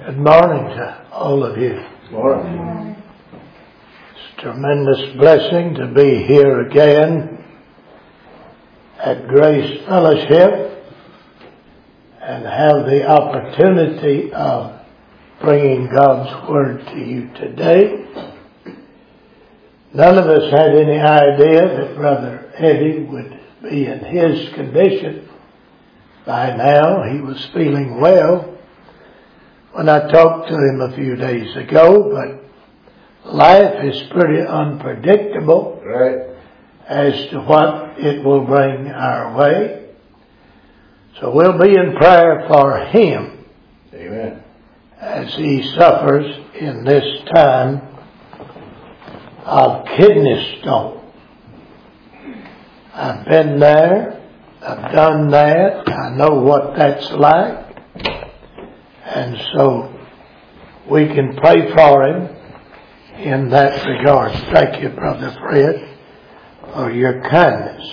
Good morning to all of you. Good morning. It's a tremendous blessing to be here again at Grace Fellowship and have the opportunity of bringing God's Word to you today. None of us had any idea that Brother Eddie would be in his condition by now. He was feeling well when I talked to him a few days ago, but life is pretty unpredictable as to what it will bring our way. So we'll be in prayer for him. Amen. As he suffers in this time of kidney stone. I've been there. I've done that. I know what that's like. And so we can pray for him in that regard. Thank you, Brother Fred, for your kindness.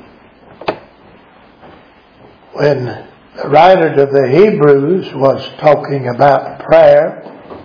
When the writer to the Hebrews was talking about prayer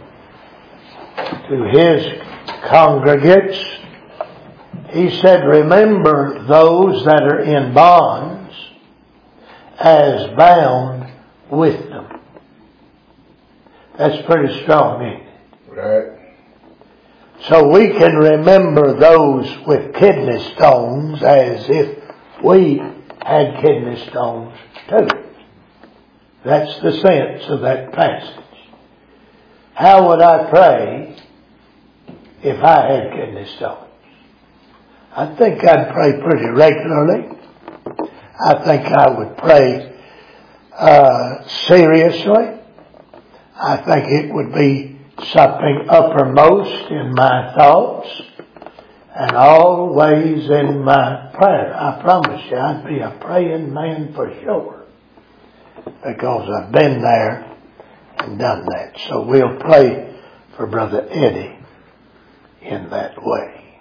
to his congregates, he said, remember those that are in bonds as bound with them. That's pretty strong, ain't it? Right. So we can remember those with kidney stones as if we had kidney stones too. That's the sense of that passage. How would I pray if I had kidney stones? I think I'd pray pretty regularly. I think I would pray seriously. I think it would be something uppermost in my thoughts and always in my prayer. I promise you I'd be a praying man for sure, because I've been there and done that. So we'll pray for Brother Eddie in that way.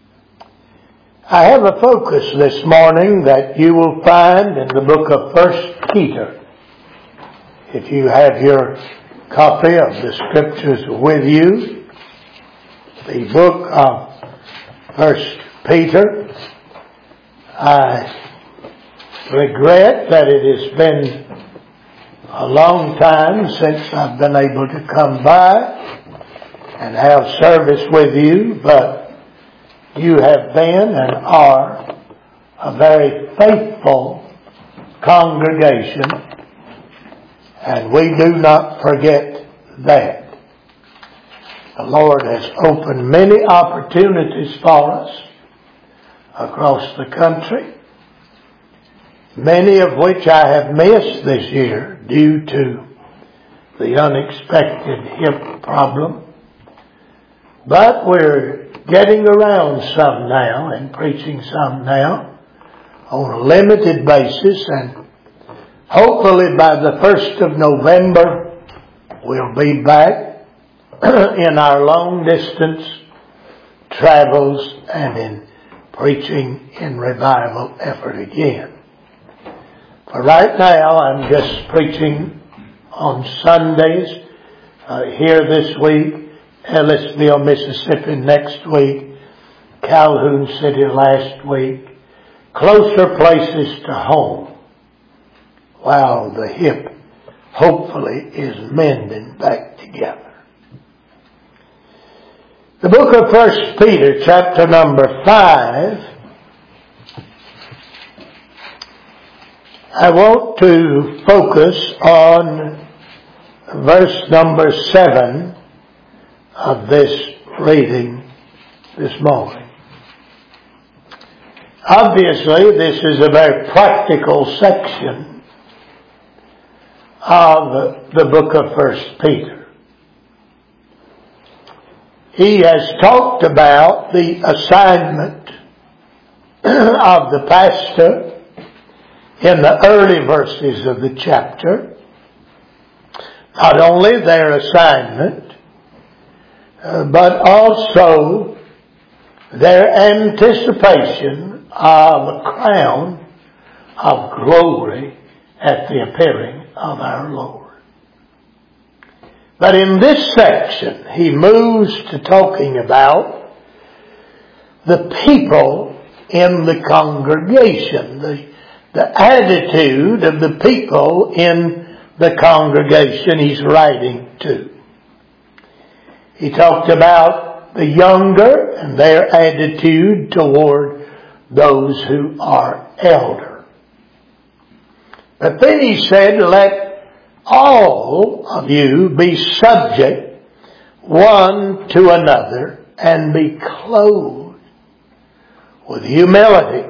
I have a focus this morning that you will find in the book of 1 Peter. If you have your copy of the Scriptures with you, the book of 1 Peter. I regret that it has been a long time since I've been able to come by and have service with you, but you have been and are a very faithful congregation, and we do not forget that. The Lord has opened many opportunities for us across the country, many of which I have missed this year due to the unexpected hip problem. But we're getting around some now and preaching some now on a limited basis, and hopefully by the 1st of November, we'll be back in our long distance travels and in preaching in revival effort again. For right now, I'm just preaching on Sundays here this week, Ellisville, Mississippi next week, Calhoun City last week, closer places to home, while the hip hopefully is mending back together. The book of 1 Peter, chapter number 5, I want to focus on verse number 7 of this reading this morning. Obviously, this is a very practical section of the book of 1 Peter. He has talked about the assignment of the pastor in the early verses of the chapter. Not only their assignment, but also their anticipation of a crown of glory at the appearing of our Lord. But in this section, he moves to talking about the people in the congregation, the attitude of the people in the congregation he's writing to. He talked about the younger and their attitude toward those who are elder. But then he said, let all of you be subject one to another and be clothed with humility.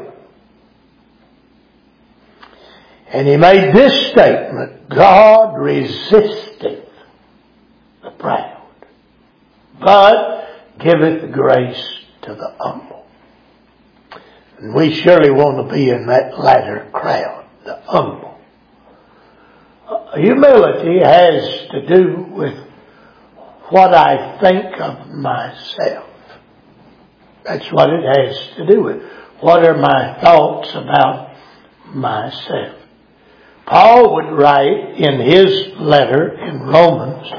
And he made this statement, God resisteth the proud, but giveth grace to the humble. And we surely want to be in that latter crowd, the humble. Humility has to do with what I think of myself. That's what it has to do with. What are my thoughts about myself? Paul would write in his letter in Romans,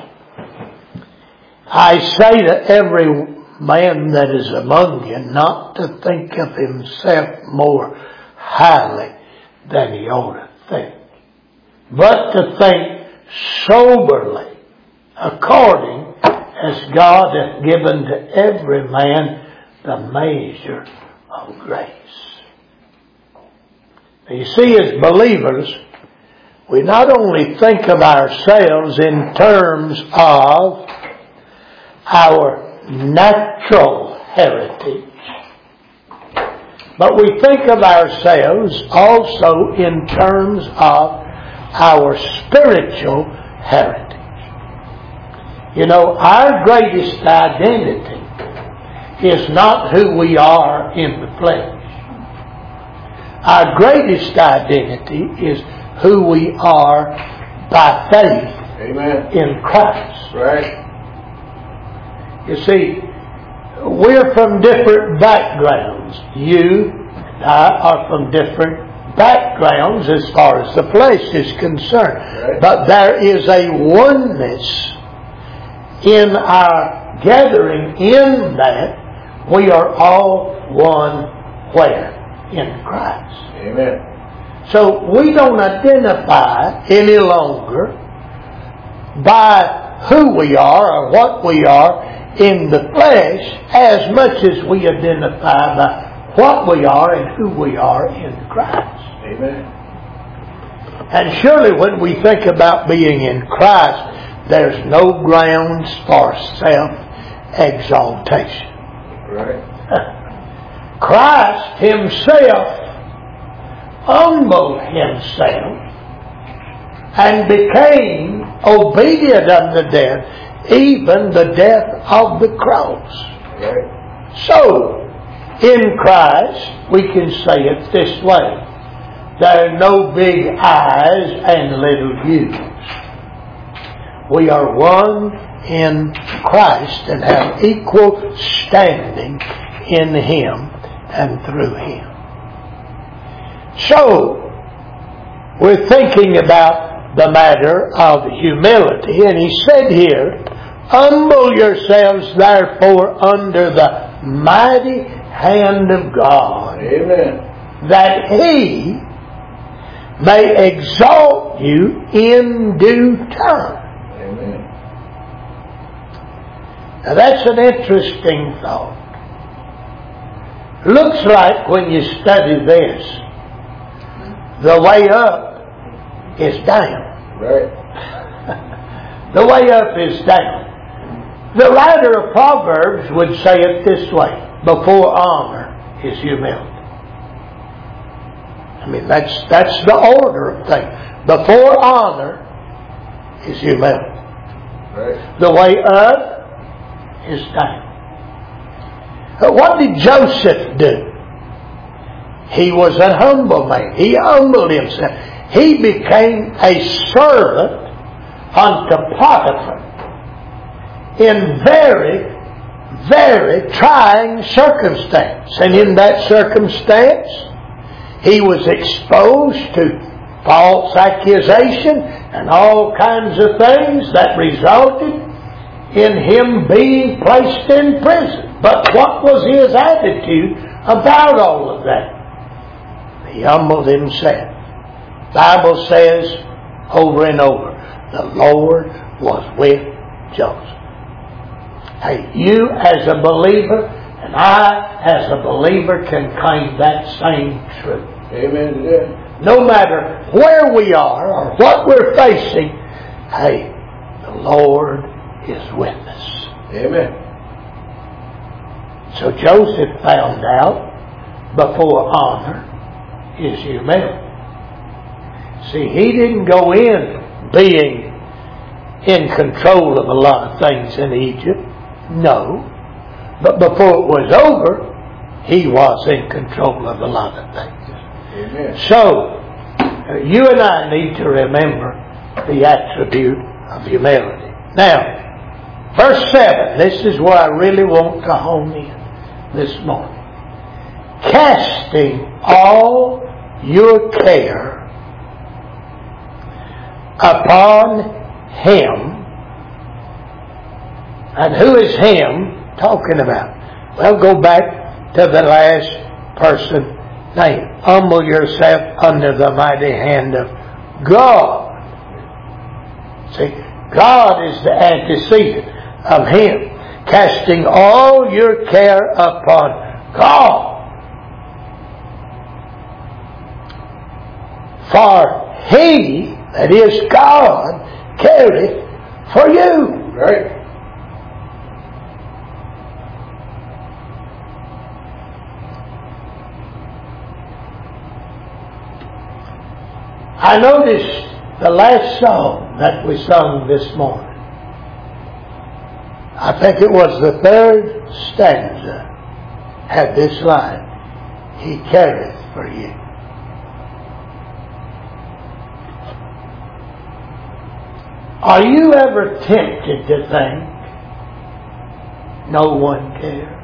I say to every man that is among you not to think of himself more highly than he ought to think, but to think soberly, according as God hath given to every man the measure of grace. Now you see, as believers, we not only think of ourselves in terms of our natural heritage, but we think of ourselves also in terms of our spiritual heritage. You know, our greatest identity is not who we are in the flesh. Our greatest identity is who we are by faith. Amen. In Christ. Right. You see, we're from different backgrounds. You and I are from different backgrounds as far as the flesh is concerned. Right. But there is a oneness in our gathering in that we are all one where? In Christ. Amen. So we don't identify any longer by who we are or what we are in the flesh as much as we identify by what we are and who we are in Christ. Amen. And surely when we think about being in Christ, there's no grounds for self-exaltation. Right. Christ Himself humbled Himself and became obedient unto death, even the death of the cross. Right. So, in Christ, we can say it this way. There are no big I's and little U's. We are one in Christ and have equal standing in Him and through Him. So, we're thinking about the matter of humility, and he said here, humble yourselves therefore under the mighty hand of God, Amen. that He may exalt you in due time. Amen. Now that's an interesting thought. Looks like when you study this, the way up is down. Right. The way up is down. The writer of Proverbs would say it this way: before honor is humility. I mean, that's the order of things. Before honor is humility. Right. The way up is down. What did Joseph do? He was a humble man. He humbled himself. He became a servant unto Potiphar in very, very trying circumstance. And in that circumstance, he was exposed to false accusation. and all kinds of things that resulted in him being placed in prison. But what was his attitude about all of that? He humbled himself. The Bible says over and over, the Lord was with Joseph. Hey, you as a believer and I as a believer can claim that same truth. Amen to that. No matter where we are or what we're facing, hey, the Lord is with us. Amen. So Joseph found out before honor his humility. See, he didn't go in being in control of a lot of things in Egypt. No. But before it was over, he was in control of a lot of things. Amen. So, you and I need to remember the attribute of humility. Now, verse 7, this is where I really want to hone in this morning. Casting all your care upon Him. And who is Him talking about? Well, go back to the last person name. Humble yourself under the mighty hand of God. See, God is the antecedent of Him. Casting all your care upon God. For He, that is God, careth for you. Right. I noticed the last song that we sung this morning. I think it was the third stanza had this line, He careth for you. Are you ever tempted to think no one cares?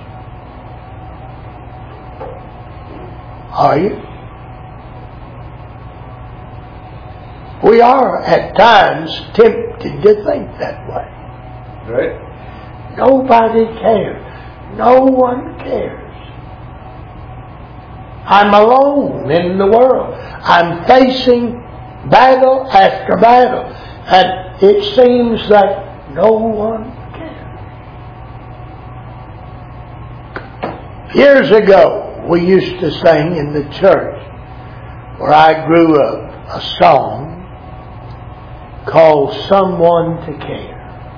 Are you? We are at times tempted to think that way. Right. Nobody cares. No one cares. I'm alone in the world. I'm facing battle after battle. And it seems that no one cares. Years ago, we used to sing in the church where I grew up a song called Someone to Care.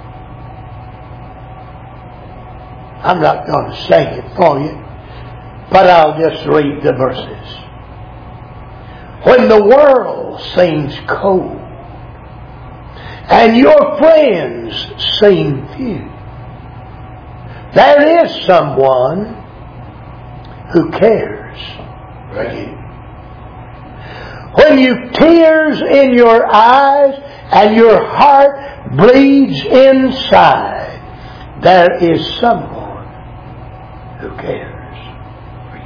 I'm not going to sing it for you, but I'll just read the verses. When the world seems cold and your friends seem few, there is someone who cares for you. When you've tears in your eyes and your heart bleeds inside, there is someone who cares for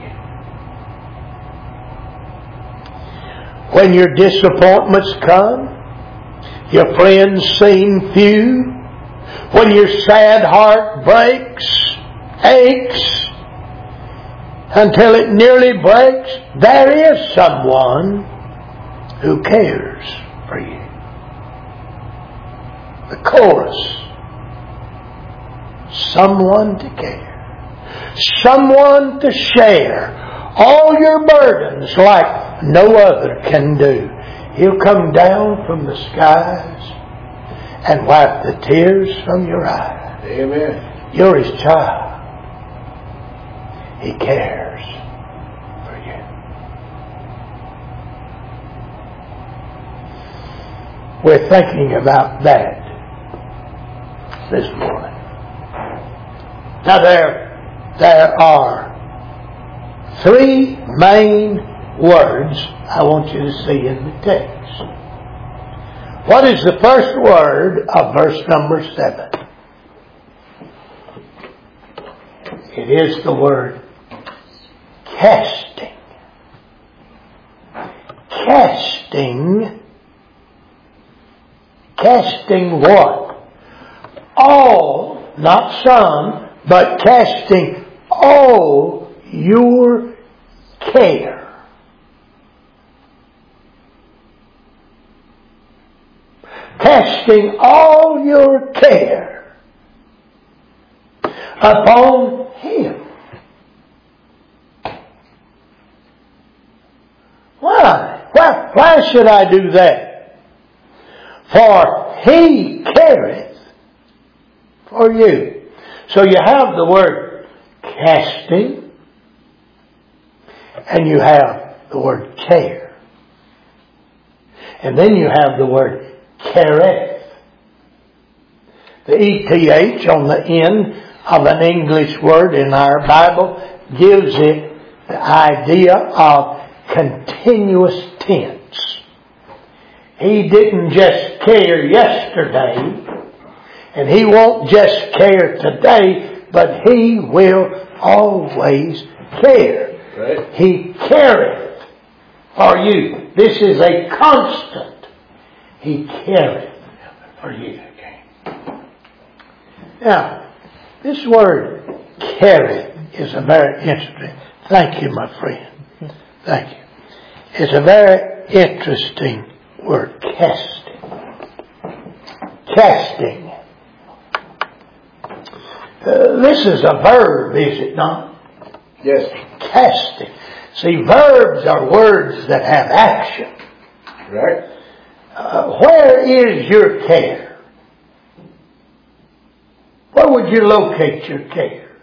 you. When your disappointments come, your friends seem few, when your sad heart breaks, aches, until it nearly breaks, there is someone who cares for you. The chorus. Someone to care. Someone to share all your burdens like no other can do. He'll come down from the skies and wipe the tears from your eyes. Amen. You're His child. He cares for you. We're thinking about that this morning. Now there are three main words I want you to see in the text. What is the first word of verse number 7? It is the word casting. Casting Casting what? All, not some, but casting all your care. Casting all your care upon Him. Why? Why should I do that? For He careth for you. So you have the word casting, and you have the word care. And then you have the word careth. The ETH on the end of an English word in our Bible gives it the idea of continuous tense. He didn't just care yesterday, and He won't just care today, but He will always care. Right. He careth for you. This is a constant. He careth for you. Now, this word careth is a very interesting. Thank you, my friend. Thank you. It's a very interesting word, casting. Casting. This is a verb, is it not? Yes. Casting. See, verbs are words that have action. Right. Where is your care? Where would you locate your care?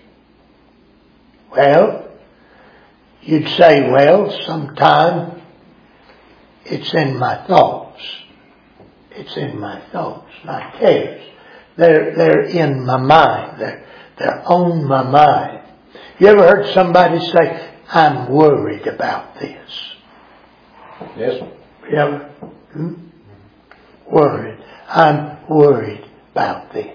Well, you'd say, well, sometime it's in my thoughts. It's in my thoughts, my cares. They're in my mind. They're on my mind. You ever heard somebody say, I'm worried about this? Yes. You ever? Worried. I'm worried about this.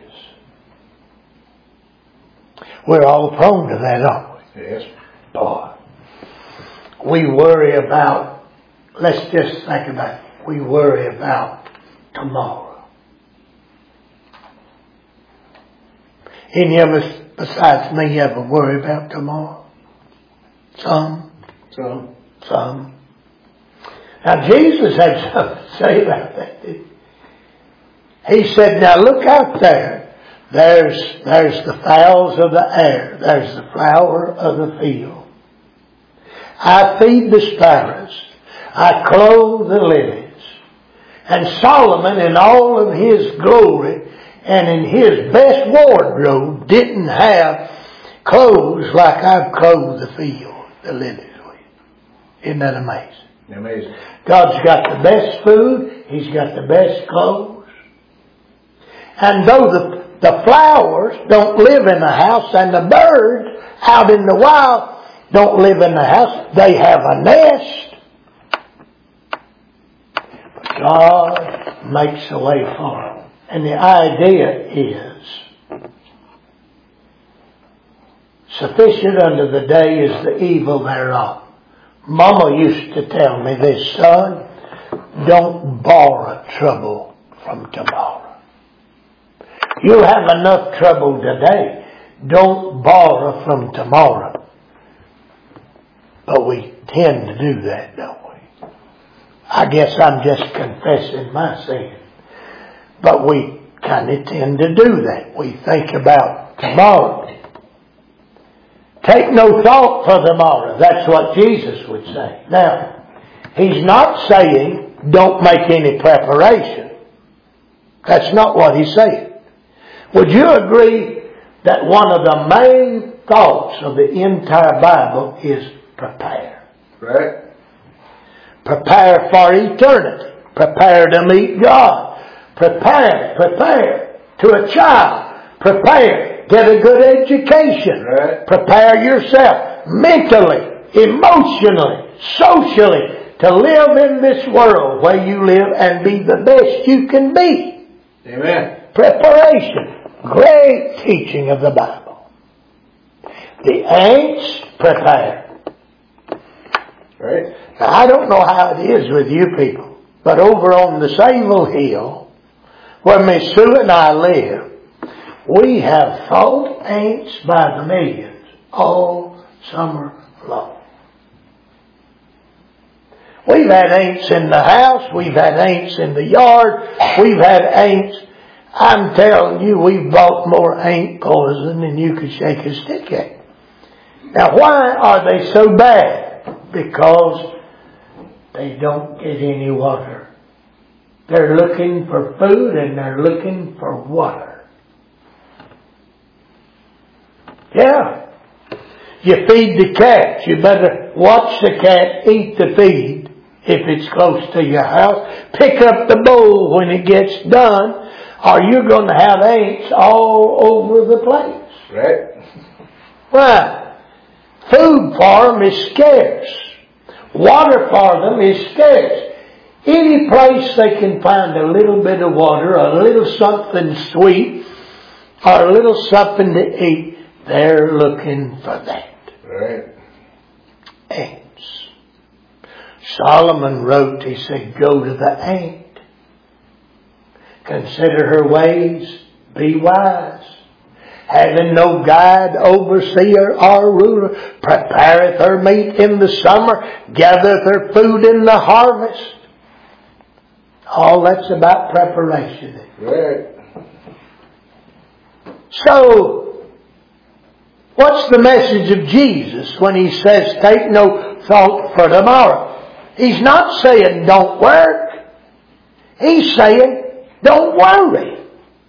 We're all prone to that, aren't we? Yes. Boy. We worry about, let's just think about it. We worry about tomorrow. Any of us besides me ever worry about tomorrow? Some. Now Jesus had something to say about that, didn't he? He said, now look out there. There's the fowls of the air. There's the flower of the field. I feed the sparrows. I clothe the lilies. And Solomon in all of his glory and in his best wardrobe didn't have clothes like I've clothed the field, the lilies with. Isn't that amazing? Amazing. God's got the best food. He's got the best clothes. And though the flowers don't live in the house and the birds out in the wild don't live in the house, they have a nest. But God makes a way for them. And the idea is, sufficient unto the day is the evil thereof. Mama used to tell me this, son, don't borrow trouble from tomorrow. You'll have enough trouble today. Don't borrow from tomorrow. But we tend to do that, don't we? I guess I'm just confessing my sin. But we kind of tend to do that. We think about tomorrow. Take no thought for tomorrow. That's what Jesus would say. Now, He's not saying don't make any preparation. That's not what He's saying. Would you agree that one of the main thoughts of the entire Bible is prepare? Right. Prepare for eternity. Prepare to meet God. Prepare to a child. Prepare. Get a good education. Right. Prepare yourself mentally, emotionally, socially to live in this world where you live and be the best you can be. Amen. Preparation. Great teaching of the Bible. The ants prepare. Right. Now, I don't know how it is with you people, but over on the Sayville Hill, where Miss Sue and I live, we have fought ants by the millions all summer long. We've had ants in the house. We've had ants in the yard. We've had ants. I'm telling you, we've bought more ant poison than you could shake a stick at. Now, why are they so bad? Because they don't get any water. They're looking for food and they're looking for water. Yeah. You feed the cat. You better watch the cat eat the feed. If it's close to your house, pick up the bowl when it gets done, or you're going to have ants all over the place. Right. Why? Food for them is scarce. Water for them is scarce. Any place they can find a little bit of water, a little something sweet, or a little something to eat, they're looking for that. Right. Ants. Solomon wrote, he said, go to the ant. Consider her ways, be wise. Having no guide, overseer, or ruler, prepareth her meat in the summer, gathereth her food in the harvest. All that's about preparation. Right. So, what's the message of Jesus when he says, take no thought for tomorrow? He's not saying don't work. He's saying don't worry.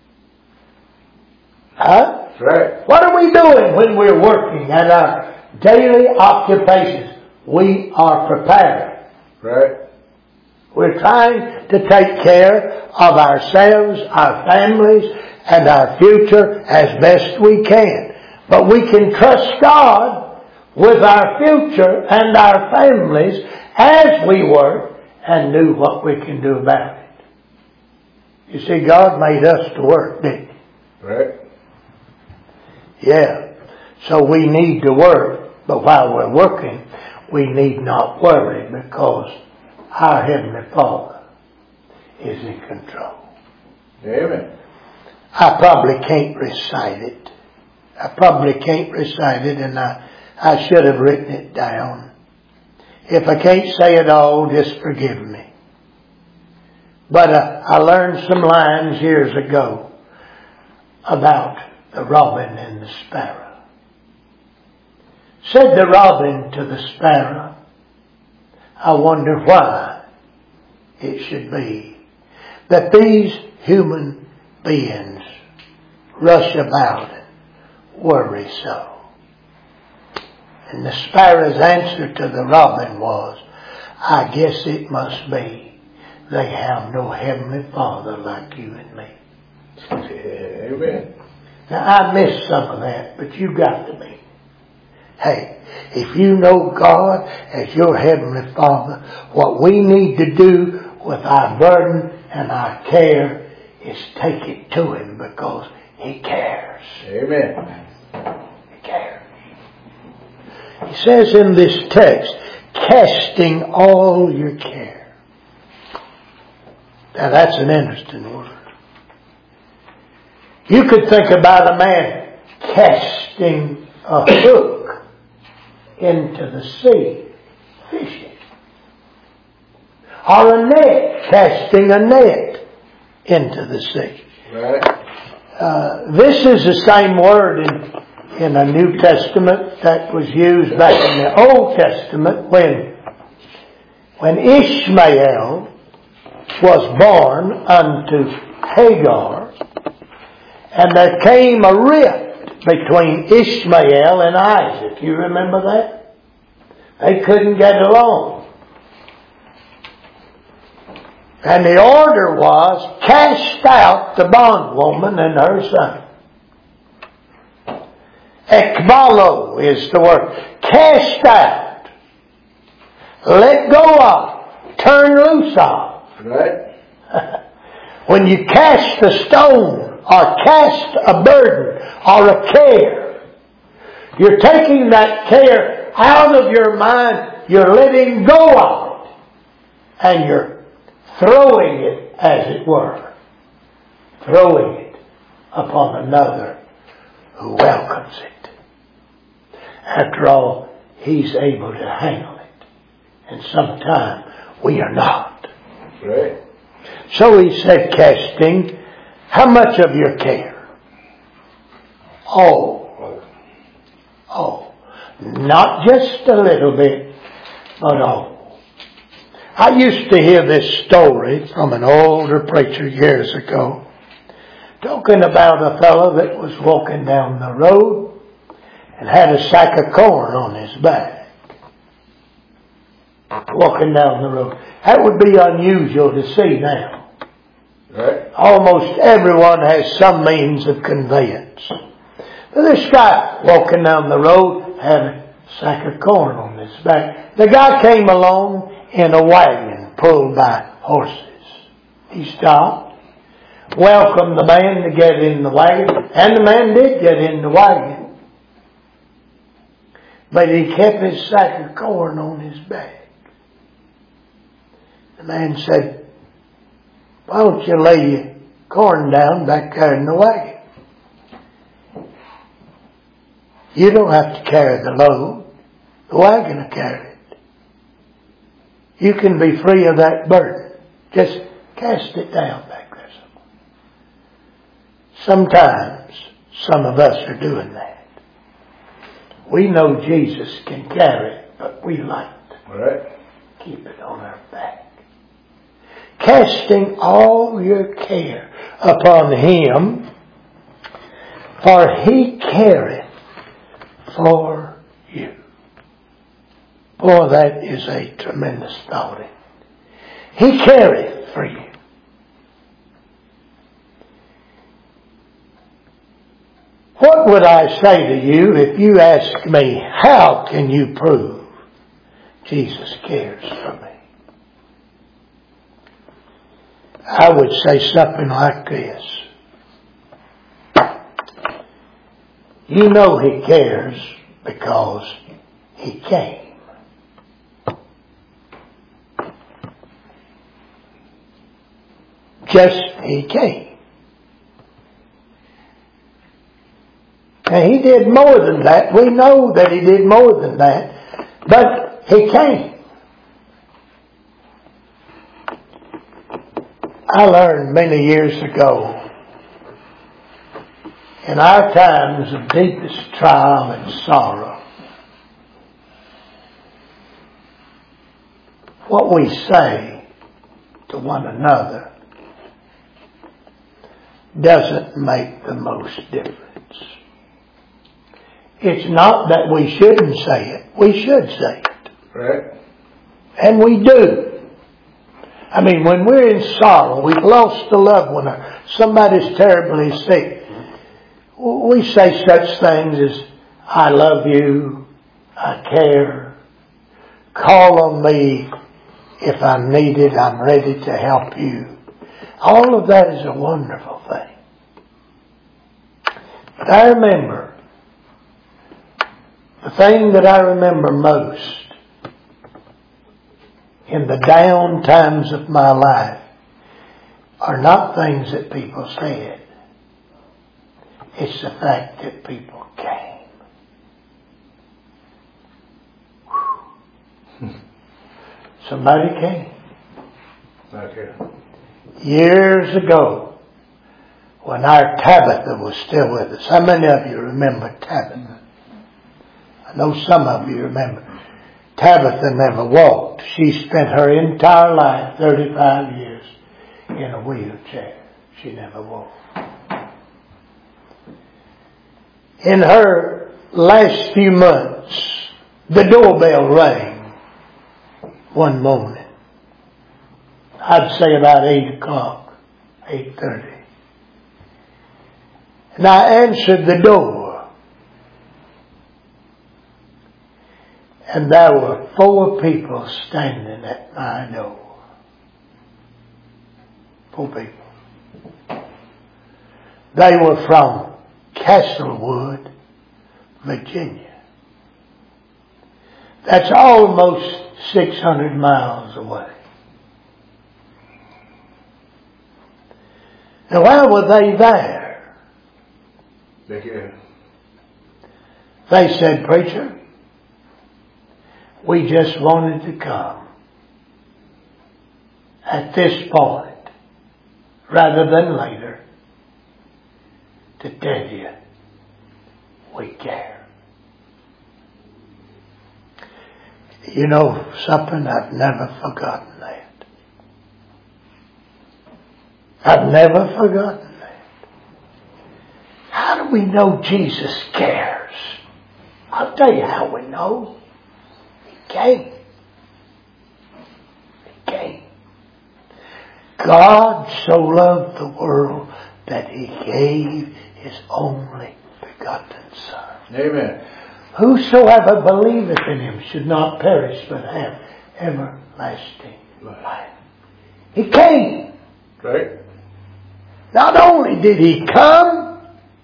Huh? Right. What are we doing when we're working at our daily occupations? We are preparing. Right. We're trying to take care of ourselves, our families, and our future as best we can. But we can trust God with our future and our families as we work and do what we can do about it. You see, God made us to work, didn't He? Right. Yeah. So we need to work, but while we're working, we need not worry because our Heavenly Father is in control. Amen. I probably can't recite it. And I should have written it down. If I can't say it all, just forgive me. But I learned some lines years ago about the robin and the sparrow. Said the robin to the sparrow, I wonder why it should be that these human beings rush about and worry so. And the sparrow's answer to the robin was, I guess it must be they have no Heavenly Father like you and me. Amen. Now I missed some of that, but you got to me. Hey, if you know God as your Heavenly Father, what we need to do with our burden and our care is take it to Him because He cares. Amen. He cares. He says in this text, casting all your care. Now that's an interesting word. You could think about a man casting a hook into the sea, fishing. Or a net, casting a net into the sea. Right. This is the same word in the New Testament that was used back in the Old Testament when Ishmael was born unto Hagar, and there came a rift between Ishmael and Isaac. You remember that? They couldn't get along. And the order was, cast out the bondwoman and her son. Ekbalo is the word. Cast out. Let go of. Turn loose of. Right. When you cast a stone or cast a burden or a care, you're taking that care out of your mind. You're letting go of it. And you're throwing it, as it were. throwing it upon another who welcomes it. After all, He's able to handle it. And sometimes we are not. Right. So He said, casting how much of your care? All. Not just a little bit, but all. I used to hear this story from an older preacher years ago, talking about a fellow that was walking down the road and had a sack of corn on his back. Walking down the road. That would be unusual to see now. Right. Almost everyone has some means of conveyance. But this guy walking down the road had a sack of corn on his back. The guy came along in a wagon pulled by horses. He stopped, welcomed the man to get in the wagon, and the man did get in the wagon. But he kept his sack of corn on his back. The man said, "Why don't you lay your corn down back there in the wagon? You don't have to carry the load. The wagon will carry it. You can be free of that burden. Just cast it down back there somewhere." Sometimes some of us are doing that. We know Jesus can carry it, but we like to keep it on our back. Casting all your care upon Him, for He careth for you. Boy, that is a tremendous thought. He careth for you. What would I say to you if you asked me, how can you prove Jesus cares for me? I would say something like this. You know He cares because He came. Just He came. And He did more than that. We know that He did more than that. But He came. I learned many years ago, in our times of deepest trial and sorrow, what we say to one another doesn't make the most difference. It's not that we shouldn't say it. We should say it. Right. And we do. I mean, when we're in sorrow, we've lost a loved one, or somebody's terribly sick, we say such things as, "I love you, I care, call on me if I'm needed, I'm ready to help you." All of that is a wonderful thing. But I remember, the thing that I remember most in the down times of my life are not things that people said. It's the fact that people came. Somebody came. Okay. Years ago, when our Tabitha was still with us. How many of you remember Tabitha? I know some of you remember. Tabitha never walked. She spent her entire life, 35 years, in a wheelchair. She never walked. In her last few months, the doorbell rang one morning. I'd say about 8 o'clock, 8:30. And I answered the door. And there were 4 people standing at my door. 4 people. They were from Castlewood, Virginia. That's almost 600 miles away. Now why were they there? They said, "Preacher, we just wanted to come at this point, rather than later, to tell you we care." You know something? I've never forgotten that. I've never forgotten that. How do we know Jesus cares? I'll tell you how we know. He came. He came. God so loved the world that He gave His only begotten Son. Amen. Whosoever believeth in Him should not perish but have everlasting life. He came. Right. Not only did He come,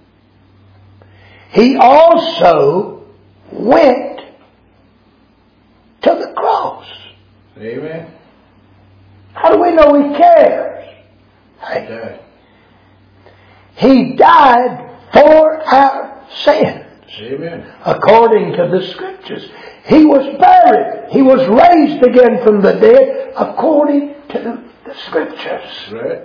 He also went to the cross. Amen. How do we know He cares? Okay. He died for our sins. Amen. According to the Scriptures. He was buried. He was raised again from the dead according to the Scriptures. Right.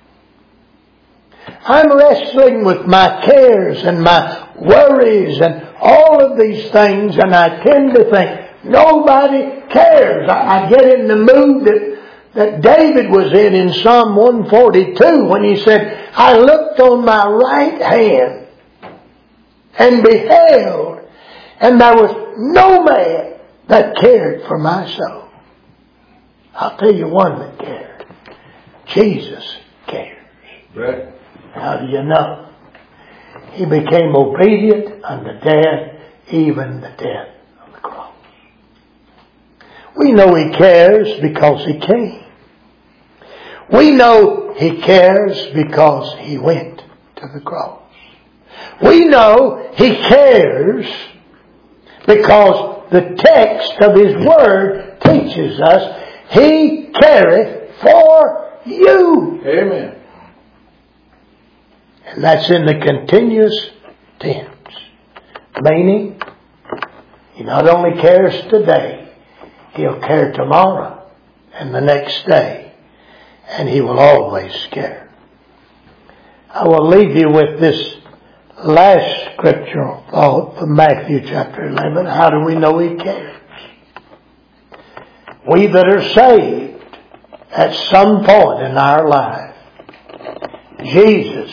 I'm wrestling with my cares and my worries and all of these things, and I tend to think nobody cares. I get in the mood that David was in Psalm 142 when he said, "I looked on my right hand and beheld, and there was no man that cared for my soul." I'll tell you one that cared. Jesus cares. Right. How do you know? He became obedient unto death, even the death on the cross. We know He cares because He came. We know He cares because He went to the cross. We know He cares because the text of His Word teaches us He careth for you. Amen. And that's in the continuous tense. Meaning, He not only cares today, He'll care tomorrow and the next day. And He will always care. I will leave you with this last scriptural thought from Matthew chapter 11. How do we know He cares? We that are saved at some point in our life, Jesus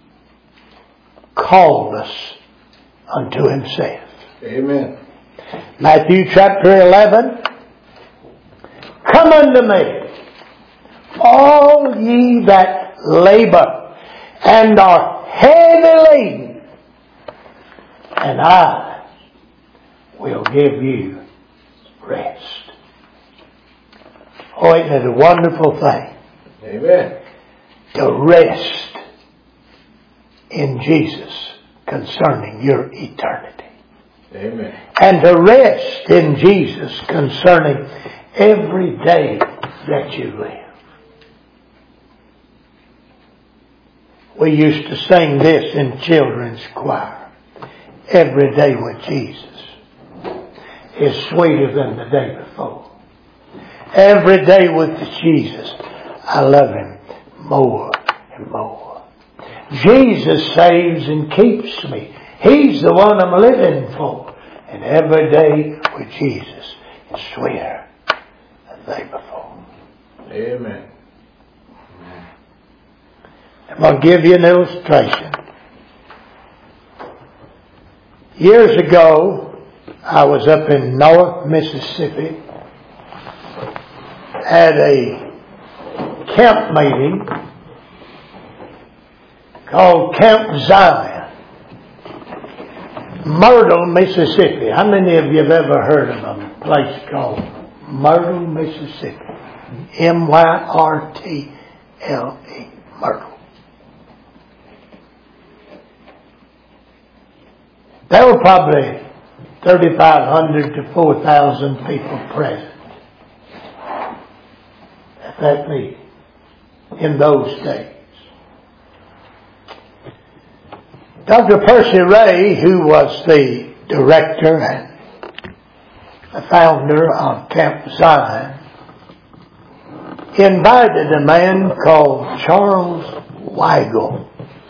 called us unto Himself. Amen. Matthew chapter 11. "Come unto me, all ye that labor and are heavy laden, and I will give you rest." Oh, isn't it a wonderful thing? Amen. To rest in Jesus concerning your eternity. Amen. And to rest in Jesus concerning every day that you live. We used to sing this in children's choir. Every day with Jesus is sweeter than the day before. Every day with Jesus, I love Him more and more. Jesus saves and keeps me. He's the one I'm living for. And every day with Jesus is sweeter than the day before. Amen. I'm going to give you an illustration. Years ago, I was up in North Mississippi at a camp meeting called Camp Zion, Myrtle, Mississippi. How many of you have ever heard of a place called Myrtle, Mississippi? Myrtle, Myrtle. There were probably 3,500 to 4,000 people present at that meeting in those days. Dr. Percy Ray, who was the director and the founder of Camp Zion, invited a man called Charles Weigel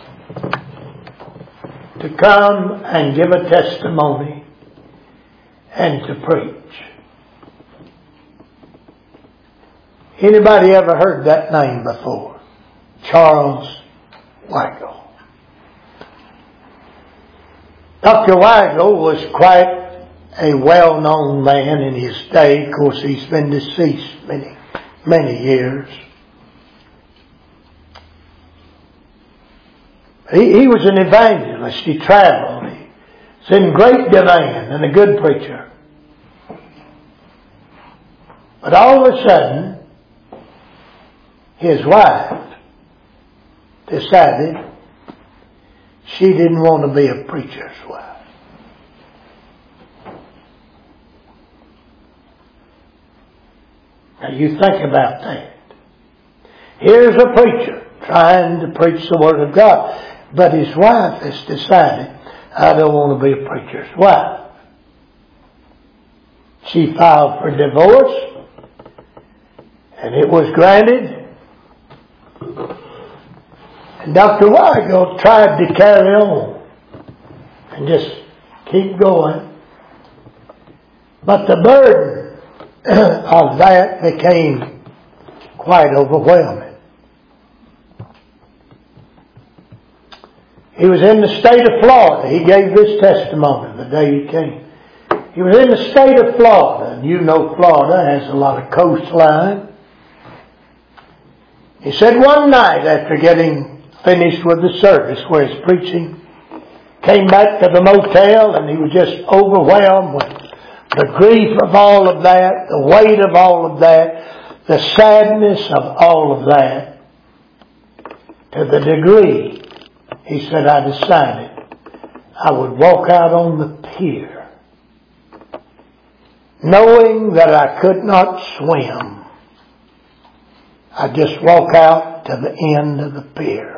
to come and give a testimony and to preach. Anybody ever heard that name before? Charles Weigel. Dr. Weigel was quite a well-known man in his day. Of course, he's been deceased many years. He was an evangelist. He traveled. He was in great demand and a good preacher. But all of a sudden, his wife decided she didn't want to be a preacher's wife. Now you think about that. Here's a preacher trying to preach the Word of God, but his wife has decided, I don't want to be a preacher's wife. She filed for divorce, and it was granted. And Dr. Weigel tried to carry on and just keep going. But the burden of that became quite overwhelming. He was in the state of Florida. He gave this testimony the day he came. He was in the state of Florida, and you know Florida has a lot of coastline. He said one night after getting finished with the service where he's preaching, came back to the motel, and he was just overwhelmed with the grief of all of that, the weight of all of that, the sadness of all of that, to the degree, he said, I decided I would walk out on the pier, knowing that I could not swim. I'd just walk out to the end of the pier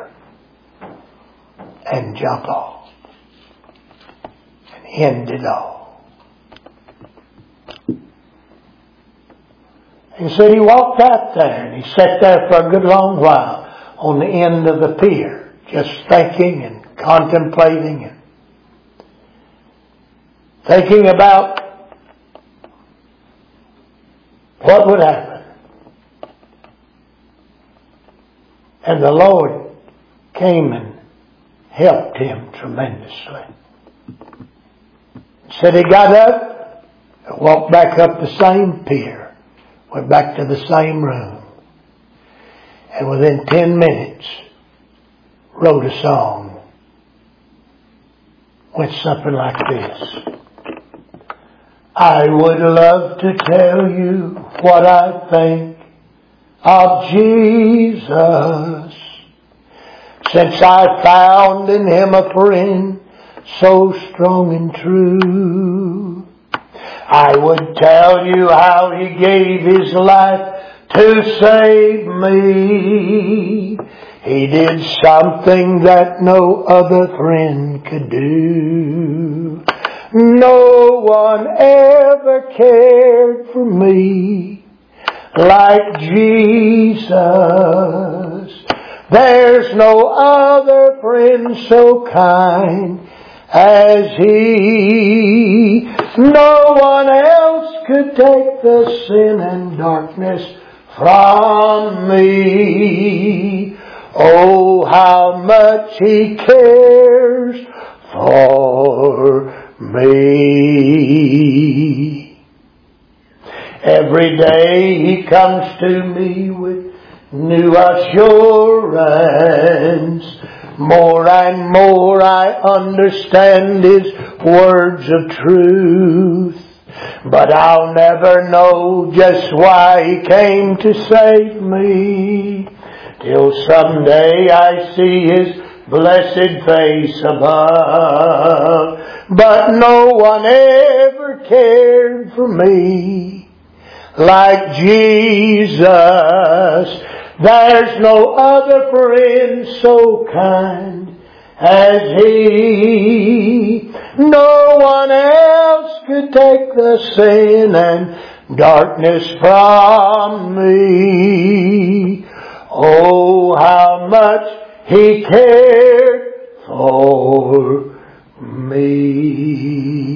and jump off and end it all. He said he walked out there and he sat there for a good long while on the end of the pier, just thinking and contemplating and thinking about what would happen. And the Lord came and helped him tremendously. Said he got up and walked back up the same pier. Went back to the same room. And within 10 minutes, wrote a song. Went something like this. I would love to tell you what I think of Jesus, since I found in Him a friend so strong and true. I would tell you how He gave His life to save me. He did something that no other friend could do. No one ever cared for me like Jesus. There's no other friend so kind as He. No one else could take the sin and darkness from me. Oh, how much He cares for me. Every day He comes to me with new assurance. More and more I understand His words of truth. But I'll never know just why He came to save me, till someday I see His blessed face above. But no one ever cared for me like Jesus. There's no other friend so kind as He. No one else could take the sin and darkness from me. Oh, how much He cared for me.